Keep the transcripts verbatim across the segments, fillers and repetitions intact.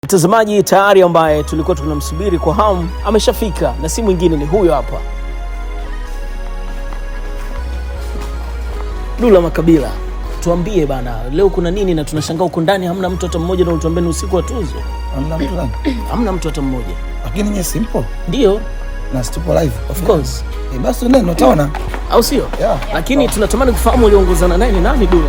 Mtazamaji tayari ambaye tulikuwa tunamsubiri kwa hamu ameshafika, na si mwingine ni huyo hapa, Dula Makabila. Tuambie bana, leo kuna nini? Na tunashangaa uko ndani hamna mtu hata mmoja, na utuambie ni usiku wa tuzo. Hamna mtu ndani? Hamna mtu hata mmoja. Lakini nye simple. Ndio. Na stupo live. Of course. Eh, basi ndio utaona. Au sio? Yeah. Lakini tunatamani kufahamu uliongozana naye ni nani Dula?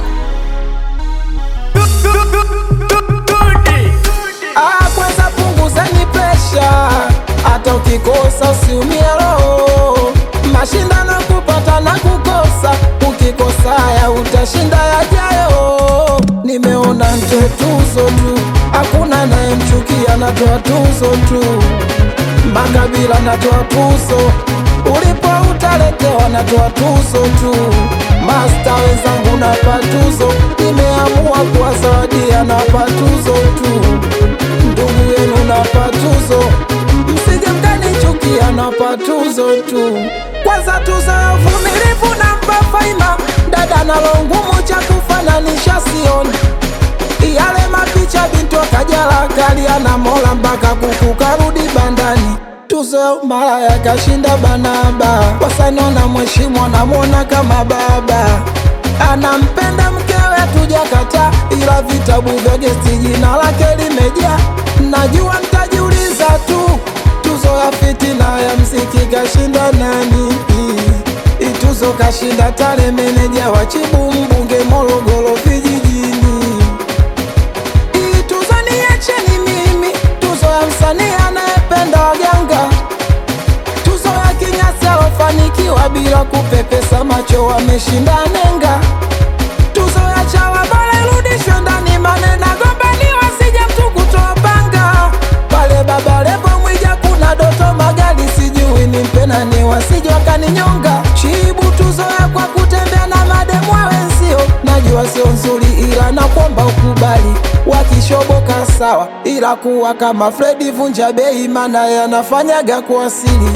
Ah, kwanza punguzeni pressure. Hata ukikosa usiumie roho. Mashindano kupata na kukosa. Ukikosa ya utashinda yajayo. Nimeona nje tuzo tu. Hakuna anayemchukia, natoa tuzo tu. Makabila natoa tuzo. Ulipo utaletewa, natoa tuzo tu. Master wenzangu napa tuzo. Nimeamua kuwazawadia, napa tuzo tu. Ndugu yenu napa tuzo. Msije mkanichukia, napa tuzo tu. Kwanza tuzo ya uvumilivu nampa Faima. Dada nalo ngumu cha kufananisha sioni. Yale mapicha bintu akajala kalia na mola mpaka kuku karudi bandani. Tuzo mara ya kashinda banaba. Wasanona mheshimu anamwona kama baba. Anampenda mkewe tujakata, ila vitabu vya gesti jina lake limejaa. Najua mtajiuliza tu, tuzo ya fitina ya mziki kashinda nani? Ituzo kashinda Tale, meneja wa Chibu, mbunge Morogoro vijijini. Ituzo niacheni mimi, tuzo ya msanii anayependa waganga. Tuzo ya Kinyasi alofanikiwa bila kupepesa macho, wameshinda nenga. Tuzo ya Chawa bora irudishwe ndani, manena gombaniwa sije mtu kutoa panga. Pale Baba Levo Mwija kuna Doto Magali, sijui nimpe nani wasije wakaninyonga. Chibu tuzo ya kwa kutembea na mademu wenzio. Najua sio nzuri ila nakuomba ukubali. Wakishoboka sawa, ila kuwa kama Fredi vunja bei, maana yanafanyaga kuasili.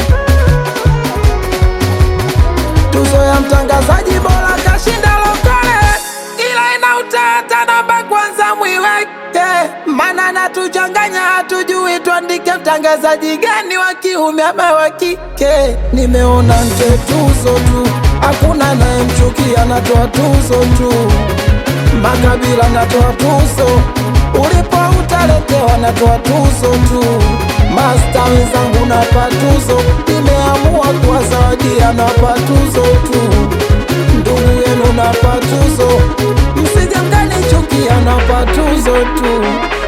Tuzo ya mtangazaji bora kashinda Lokole, ila ina utata namba kwanza mwiweke. Mana natuchanganya hatujui tuandike mtangazaji gani wa kiume ama wa kike. Nimeona nje tuzo tu, hakuna anayemchukia, natoa tuzo tu. Makabila natoa tuzo. Ulipo utaletewa, natoa tuzo tu. Master wenzangu napa tuzo. Nimeamua kuwazawadia, napa tuzo tu. Ndugu yenu napa tuzo. Msije mkanichukia, napa tuzo tu.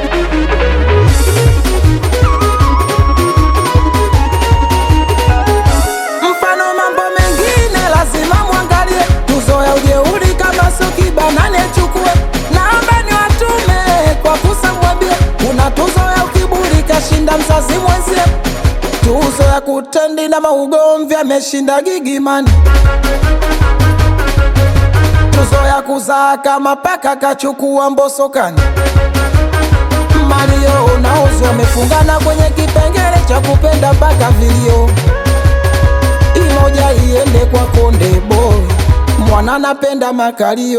Mfano mambo mengine lazima muangalie. Tuzo ya ujeuri kama Soki Banane chukue. Naomba ni watume kwa kusamwambie. Kuna tuzo ya ukiburi kashinda mzazi mwenzie. Tuzo ya kutendi na maugomvi ameshinda Gigimani. Tuzo ya kuzaa kama paka kachukua Mbosokani. Mario na Ozo wamefungana kwenye kipengele cha kupenda mpaka vilio. Imoja iende kwa Konde Boy, mwana napenda makalio.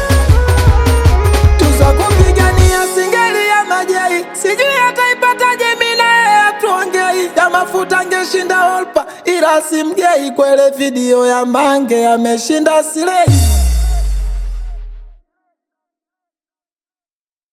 Tuzo kupigania singeli ya Majai, sijui ataipataje mina ya tuongei. Ya mafuta angeshinda Olpa, ila simgei. Kwele video ya Mange ameshinda Silei.